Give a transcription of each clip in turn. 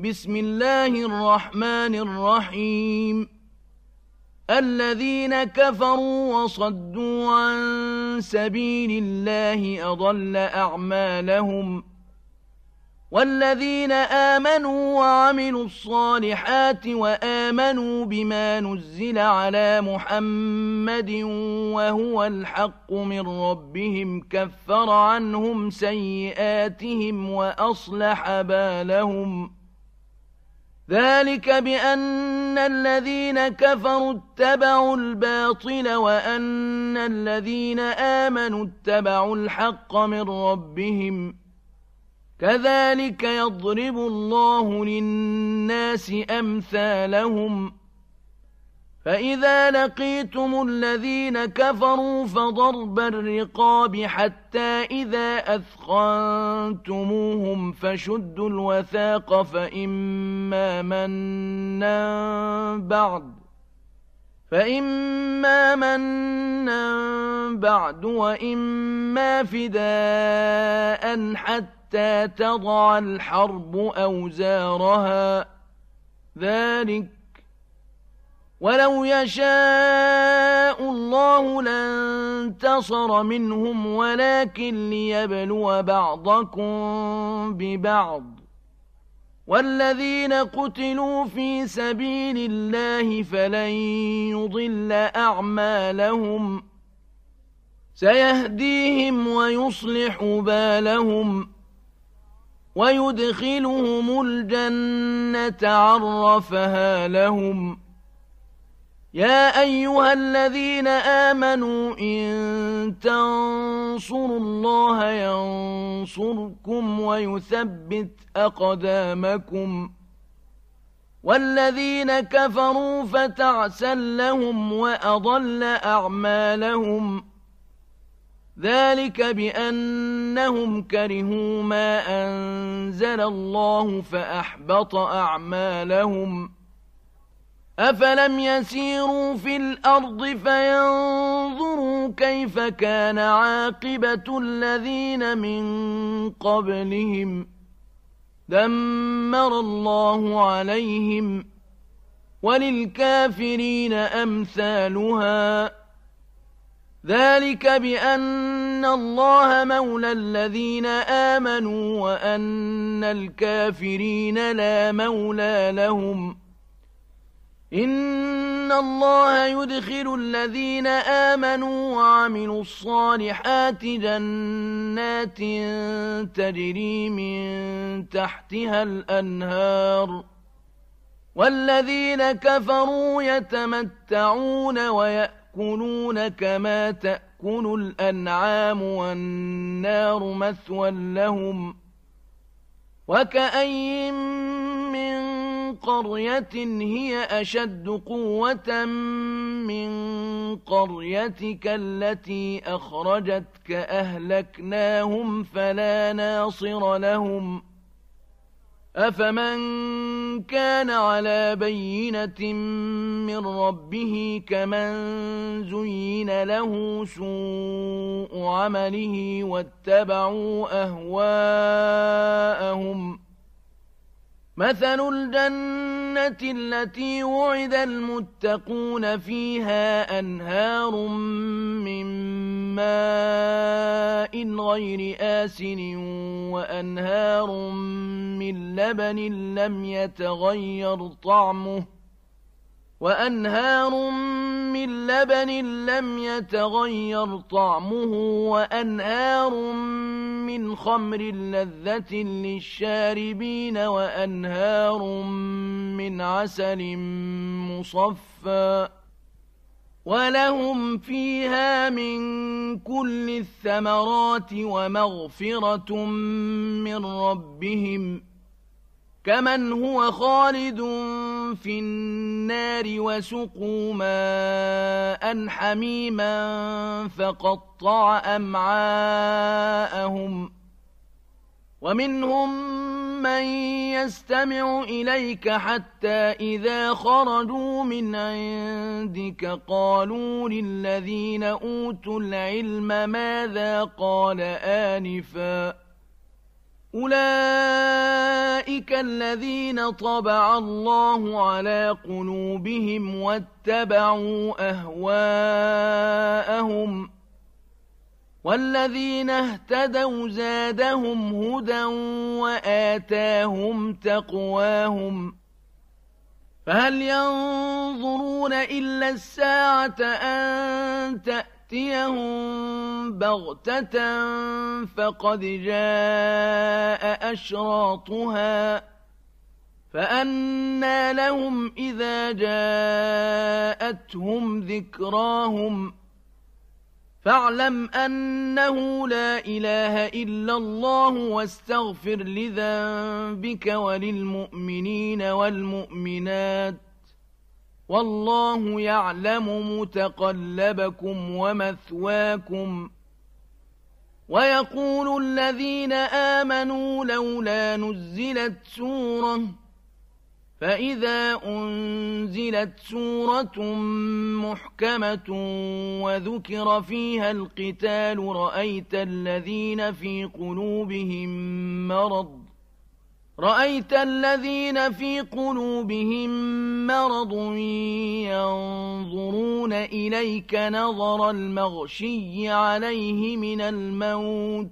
بسم الله الرحمن الرحيم الذين كفروا وصدوا عن سبيل الله أضل أعمالهم والذين آمنوا وعملوا الصالحات وآمنوا بما نزل على محمد وهو الحق من ربهم كفر عنهم سيئاتهم وأصلح بالهم ذلك بأن الذين كفروا اتبعوا الباطل وأن الذين آمنوا اتبعوا الحق من ربهم كذلك يضرب الله للناس أمثالهم فإذا لقيتم الذين كفروا فضرب الرقاب حتى إذا أثخنتموهم فشدوا الوثاق فإما منا بعد وإما فداء حتى تضع الحرب أوزارها ذلك ولو يشاء الله لانتصر منهم ولكن ليبلو بعضكم ببعض والذين قتلوا في سبيل الله فلن يضل أعمالهم سيهديهم ويصلح بالهم ويدخلهم الجنة عرفها لهم يا أيها الذين آمنوا إن تنصروا الله ينصركم ويثبت أقدامكم والذين كفروا فتعسا لهم وأضل أعمالهم ذلك بأنهم كرهوا ما أنزل الله فأحبط أعمالهم أفلم يسيروا في الأرض فينظروا كيف كان عاقبة الذين من قبلهم دمر الله عليهم وللكافرين أمثالها ذلك بأن الله مولى الذين آمنوا وأن الكافرين لا مولى لهم إن الله يدخل الذين آمنوا وعملوا الصالحات جنات تجري من تحتها الأنهار والذين كفروا يتمتعون ويأكلون كما تأكل الأنعام والنار مثوى لهم وكأين من قرية هي أشد قوة من قريتك التي أخرجتك أهلكناهم فلا ناصر لهم أفمن كان على بينة من ربه كمن زين له سوء عمله واتبعوا أهواءهم مثل الجنة التي وعد المتقون فيها أنهار من ماء غير آسن وأنهار من لبن لم يتغير طعمه وأنهار من خمر لذة للشاربين وأنهار من عسل مصفى ولهم فيها من كل الثمرات ومغفرة من ربهم كمن هو خالد في النار وسقوا ماء حميما فقطع أمعاءهم ومنهم من يستمع إليك حتى إذا خرجوا من عندك قالوا للذين أوتوا العلم ماذا قال آنفا أولئك الذين طبع الله على قلوبهم واتبعوا أهواءهم والذين اهتدوا زادهم هدى وآتاهم تقواهم فهل ينظرون إلا الساعة أن تأتيهم بغتة فقد جاء أشراطها فأنى لهم إذا جاءتهم ذكراهم فاعلم أنه لا إله إلا الله واستغفر لذنبك وللمؤمنين والمؤمنات والله يعلم متقلبكم ومثواكم ويقول الذين آمنوا لولا نزلت سورة فإذا أنزلت سورة محكمة وذكر فيها القتال رأيت الذين في قلوبهم مرض ينظرون إليك نظر المغشي عليه من الموت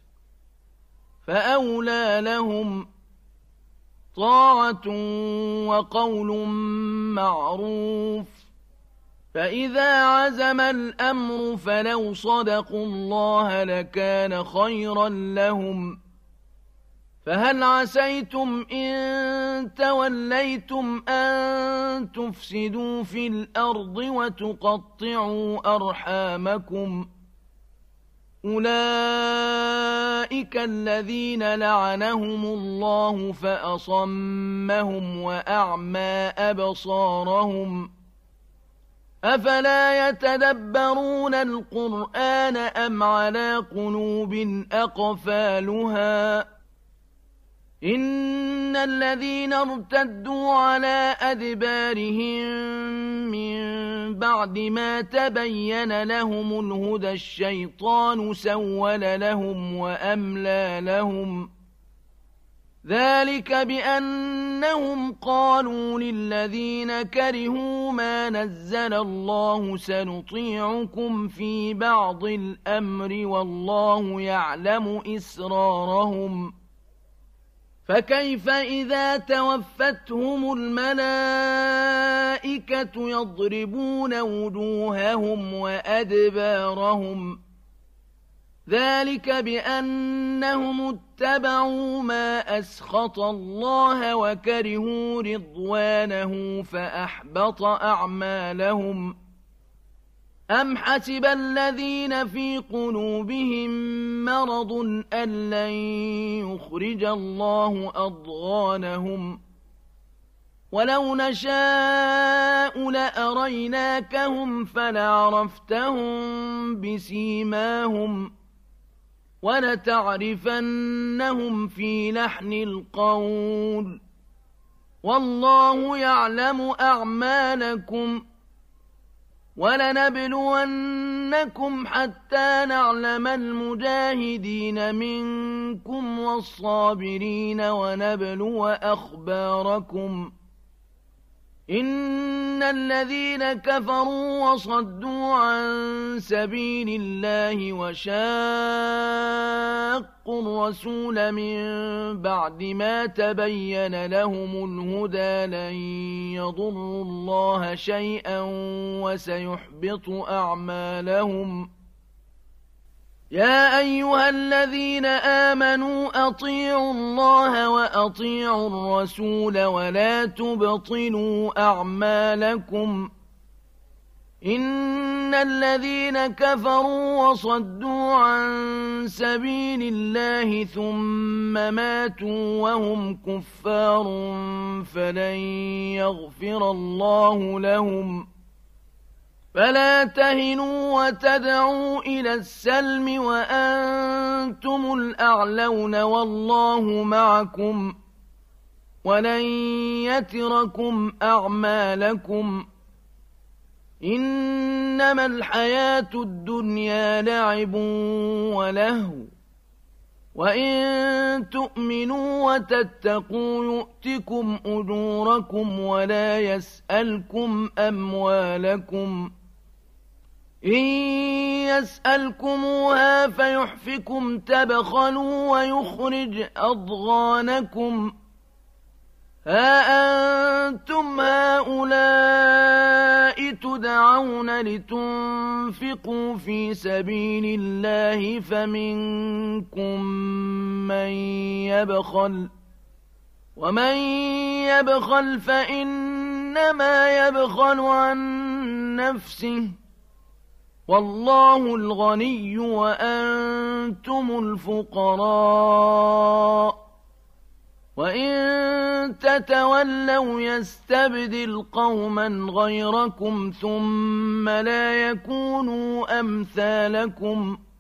فأولى لهم طاعة وقول معروف فإذا عزم الأمر فلو صدقوا الله لكان خيرا لهم فهل عسيتم إن توليتم أن تفسدوا في الأرض وتقطعوا أرحامكم أولئك الذين لعنهم الله فأصمهم وأعمى أبصارهم أفلا يتدبرون القرآن أم على قلوب أقفالها إن الذين ارتدوا على أدبارهم من بعد ما تبين لهم الهدى الشيطان سول لهم وأملى لهم ذلك بأنهم قالوا للذين كرهوا ما نزل الله سنطيعكم في بعض الأمر والله يعلم إسرارهم فكيف إذا توفتهم الملائكة يضربون وجوههم وأدبارهم ذلك بأنهم اتبعوا ما أسخط الله وكرهوا رضوانه فأحبط أعمالهم أم حسب الذين في قلوبهم مرض أن لن يخرج الله أضغانهم ولو نشاء لأريناكهم فلعرفتهم بسيماهم ولتعرفنهم في لحن القول والله يعلم أعمالكم ولنبلونكم حتى نعلم المجاهدين منكم والصابرين ونبلو أخباركم إن الذين كفروا وصدوا عن سبيل الله وشاقوا الرسول من بعد ما تبين لهم الهدى لن يضروا الله شيئا وسيحبط أعمالهم يا أيها الذين آمنوا أطيعوا الله وأطيعوا الرسول ولا تبطلوا أعمالكم إن الذين كفروا وصدوا عن سبيل الله ثم ماتوا وهم كفار فلن يغفر الله لهم فلا تهنوا وتدعوا إلى السلم وأنتم الأعلون والله معكم ولن يتركم أعمالكم إنما الحياة الدنيا لعب ولهو وإن تؤمنوا وتتقوا يؤتكم أجوركم ولا يسألكم أموالكم إن يسألكموها فيحفكم تبخلوا ويخرج أضغانكم ها أنتم هؤلاء تدعون لتنفقوا في سبيل الله فمنكم من يبخل ومن يبخل فإنما يبخل عن نفسه والله الغني وأنتم الفقراء وإن تتولوا يستبدل قوما غيركم ثم لا يكونوا أمثالكم